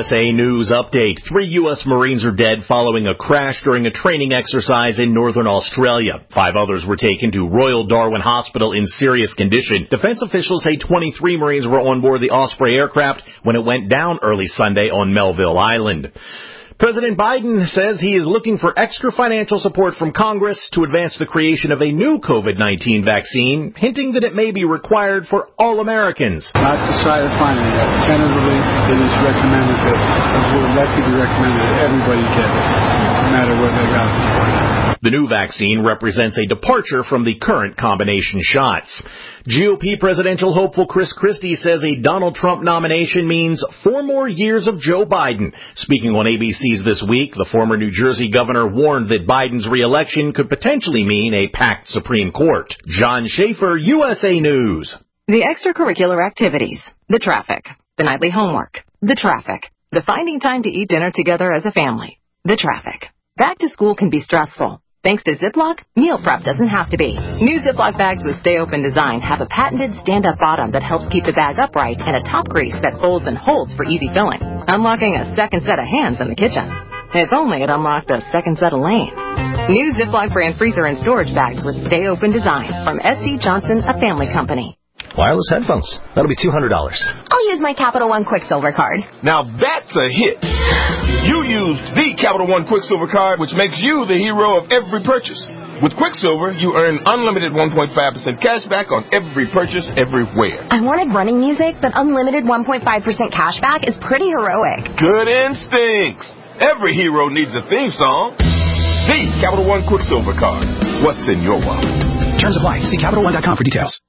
USA News update. 3 U.S. Marines are dead following a crash during a training exercise in northern Australia. 5 others were taken to Royal Darwin Hospital in serious condition. Defense officials say 23 Marines were on board the Osprey aircraft when it went down early Sunday on Melville Island. President Biden says he is looking for extra financial support from Congress to advance the creation of a new COVID-19 vaccine, hinting that it may be required for all Americans. Not decided finally yet. Tentatively, it is recommended would like to be recommended that everybody get it, no matter where they got it from. The new vaccine represents a departure from the current combination shots. GOP presidential hopeful Chris Christie says a Donald Trump nomination means 4 more years of Joe Biden. Speaking on ABC's This Week, the former New Jersey governor warned that Biden's re-election could potentially mean a packed Supreme Court. John Schaefer, USA News. The extracurricular activities, the traffic, the nightly homework, the traffic, the finding time to eat dinner together as a family, the traffic. Back to school can be stressful. Thanks to Ziploc, meal prep doesn't have to be. New Ziploc bags with Stay Open design have a patented stand-up bottom that helps keep the bag upright and a top grease that folds and holds for easy filling, unlocking a second set of hands in the kitchen. If only it unlocked a second set of lanes. New Ziploc brand freezer and storage bags with Stay Open design from SC Johnson, a family company. Wireless headphones. That'll be $200. I'll use my Capital One Quicksilver card. Now that's a hit. You used the Capital One Quicksilver card, which makes you the hero of every purchase. With Quicksilver, you earn unlimited 1.5% cash back on every purchase everywhere. I wanted running music, but unlimited 1.5% cash back is pretty heroic. Good instincts. Every hero needs a theme song. The Capital One Quicksilver card. What's in your wallet? Terms apply. See CapitalOne.com for details.